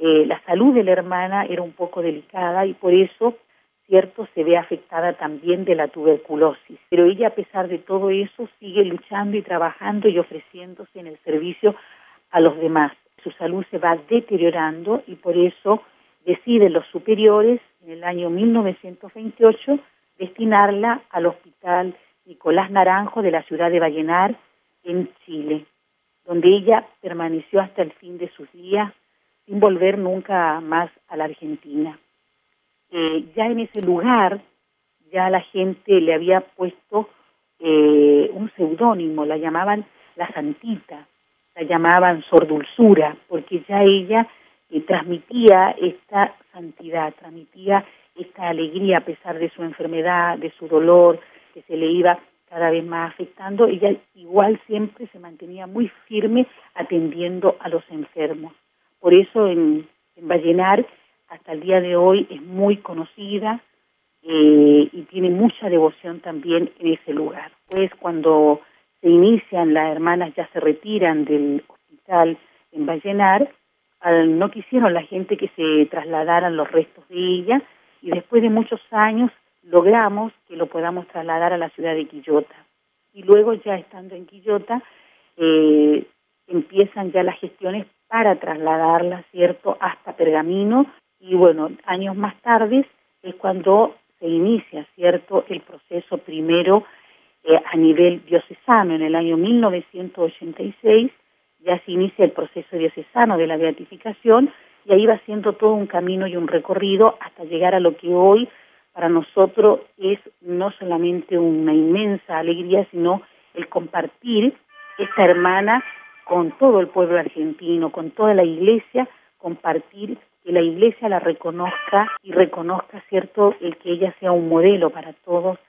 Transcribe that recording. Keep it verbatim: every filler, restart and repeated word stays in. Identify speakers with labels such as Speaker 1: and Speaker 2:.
Speaker 1: eh, la salud de la hermana era un poco delicada y por eso, cierto, se ve afectada también de la tuberculosis. Pero ella, a pesar de todo eso, sigue luchando y trabajando y ofreciéndose en el servicio a los demás. Su salud se va deteriorando y por eso deciden los superiores, en el año mil novecientos veintiocho, destinarla al Hospital Nicolás Naranjo de la ciudad de Vallenar, en Chile, donde ella permaneció hasta el fin de sus días, sin volver nunca más a la Argentina. Eh, ya en ese lugar, ya la gente le había puesto eh, un seudónimo, la llamaban la Santita, la llamaban Sor Dulzura, porque ya ella eh, transmitía esta santidad, transmitía esta alegría a pesar de su enfermedad, de su dolor, que se le iba cada vez más afectando. Ella igual siempre se mantenía muy firme atendiendo a los enfermos. Por eso en, en Vallenar, hasta el día de hoy, es muy conocida eh, y tiene mucha devoción también en ese lugar. Pues cuando se inician, las hermanas ya se retiran del hospital en Vallenar, al, no quisieron la gente que se trasladaran los restos de ella, y después de muchos años logramos que lo podamos trasladar a la ciudad de Quillota. Y luego, ya estando en Quillota, eh, empiezan ya las gestiones para trasladarla, ¿cierto?, hasta Pergamino. Y bueno, años más tarde es cuando se inicia, ¿cierto?, el proceso primero eh, a nivel diocesano. En el año mil novecientos ochenta y seis ya se inicia el proceso diocesano de la beatificación, y ahí va siendo todo un camino y un recorrido hasta llegar a lo que hoy para nosotros es no solamente una inmensa alegría, sino el compartir esta hermana con todo el pueblo argentino, con toda la iglesia, compartir que la iglesia la reconozca y reconozca, ¿cierto?, el que ella sea un modelo para todos